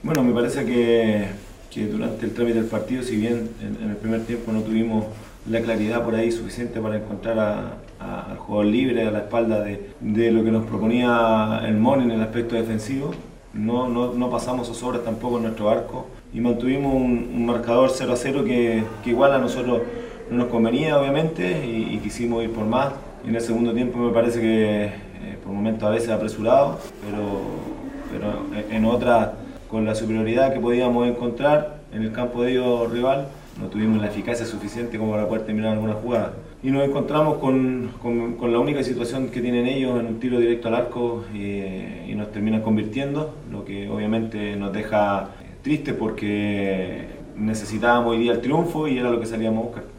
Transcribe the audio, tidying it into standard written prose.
Bueno, me parece que durante el trámite del partido, si bien en el primer tiempo no tuvimos la claridad por ahí suficiente para encontrar al jugador libre a la espalda de lo que nos proponía el Mon en el aspecto defensivo, no pasamos zozobras tampoco en nuestro arco y mantuvimos un marcador 0-0 que igual a nosotros no nos convenía obviamente y quisimos ir por más. Y en el segundo tiempo me parece que por momentos a veces apresurado, pero en otras con la superioridad que podíamos encontrar en el campo de ellos rival, no tuvimos la eficacia suficiente como para poder terminar alguna jugada. Y nos encontramos con la única situación que tienen ellos en un tiro directo al arco y nos terminan convirtiendo, lo que obviamente nos deja tristes porque necesitábamos hoy día el triunfo y era lo que salíamos a buscar.